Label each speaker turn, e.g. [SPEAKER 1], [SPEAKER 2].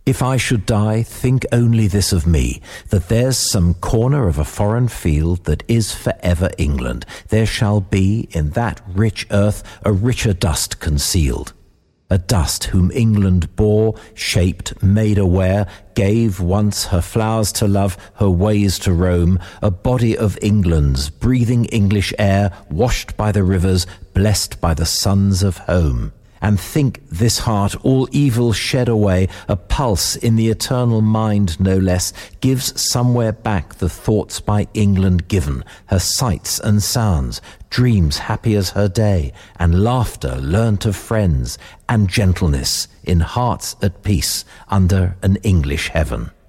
[SPEAKER 1] If I should die, think only this of me, that there's some corner of a foreign field that is forever England. There shall be in that rich earth a richer dust concealed. A dust whom England bore, shaped, made aware, gave once her flowers to love, her ways to roam, a body of England's, breathing English air, washed by the rivers, blessed by the sons of home. And think this heart, all evil shed away, a pulse in the eternal mind no less, gives somewhere back the thoughts by England given, her sights and sounds, dreams happy as her day, and laughter learnt of friends, and gentleness in hearts at peace under an English heaven.